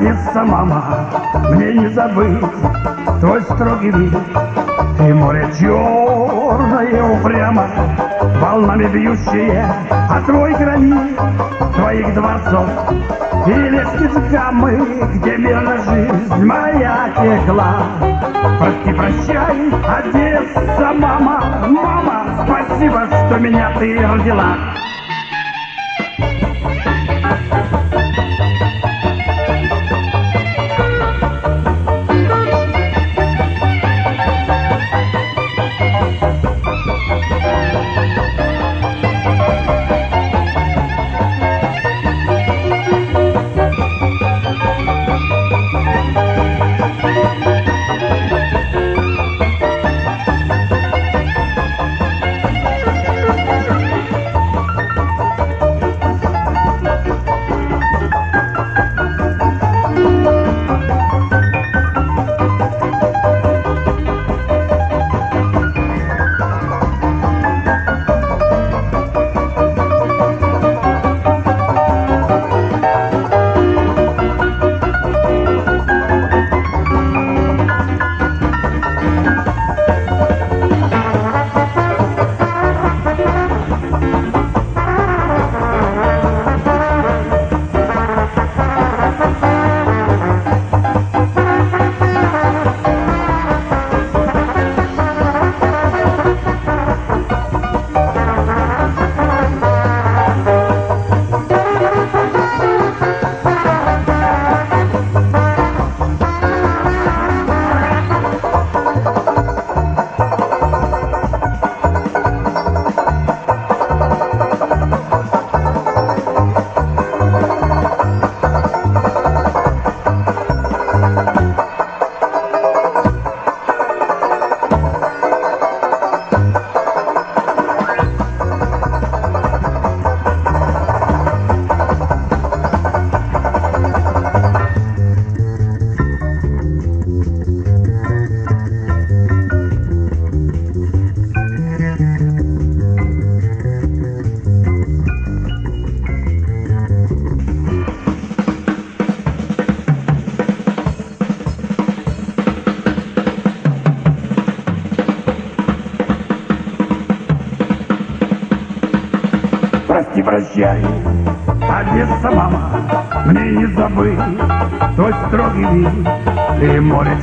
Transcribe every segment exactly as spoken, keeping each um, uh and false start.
Одесса, мама, мне не забыть твой строгий вид. Ты море черное упрямо, волнами бьющие, а твой гранит твоих дворцов и лестниц гаммы, где мирно жизнь моя текла. Прости, прощай, Одесса, мама, мама, спасибо, что меня ты родила. Прости, прощай, Одесса, мама, мне не забыть твой строгий вид. Ты море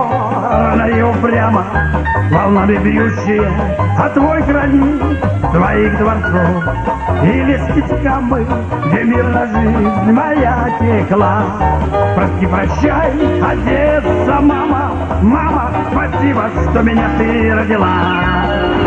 черное упрямо, волнами бьющие, а твой гранит твоих дворцов и лестниц гаммы, где мирно жизнь моя текла. Прости, прощай, Одесса, мама, мама, спасибо, что меня ты родила.